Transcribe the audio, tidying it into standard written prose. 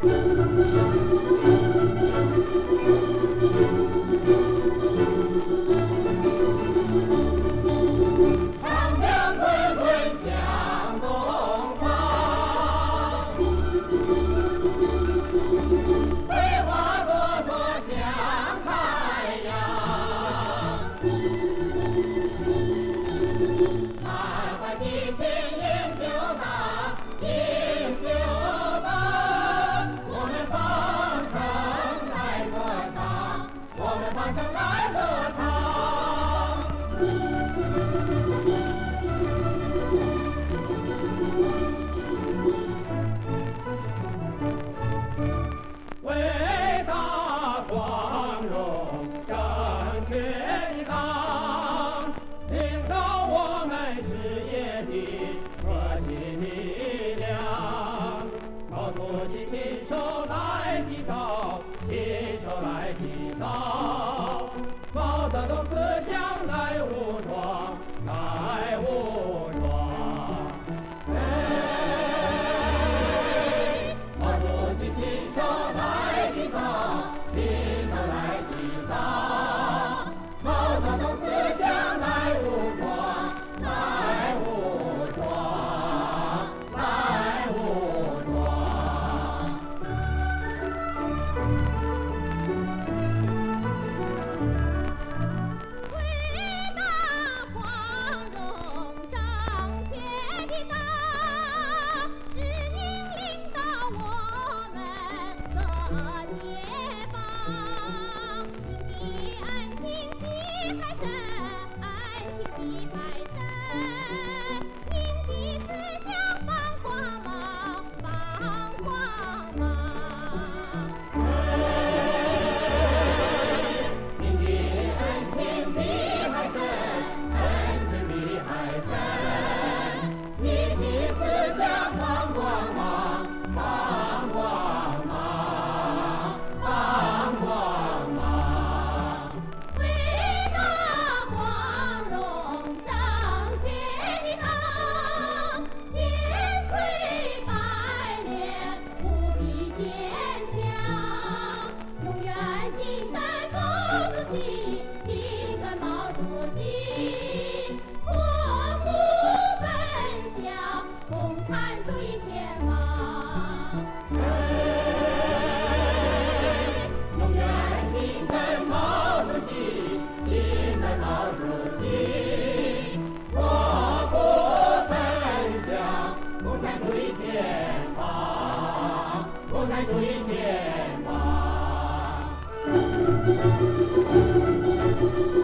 长江滚滚向东方，桂花朵朵向太阳。满怀激情饮酒当，饮酒当。我们方城来歌唱，我们方城来歌唱。伟大光荣正确的党，领导我们事业的核心力量。毛主席亲手来的早，亲手来的早。毛泽东思想来武装，来武装。毛主席亲手来的早，亲手来的早。毛泽东思想来武装，来武装，来武装。 伟大光荣正确的党，是您领导我们的解放。您的恩情比海深，恩情比海深。您的思想放光芒，放光芒。 您的恩情比海深，恩情比海深。您的思想放光芒，放光芒，放光芒。 伟大光荣正确的党，千锤百炼无比坚强。永远紧跟毛主席，紧跟毛主席，国富奔向共产主义前方。 永远紧跟毛主席，紧跟毛主席，国富奔向共产主义前方，共产主义前方。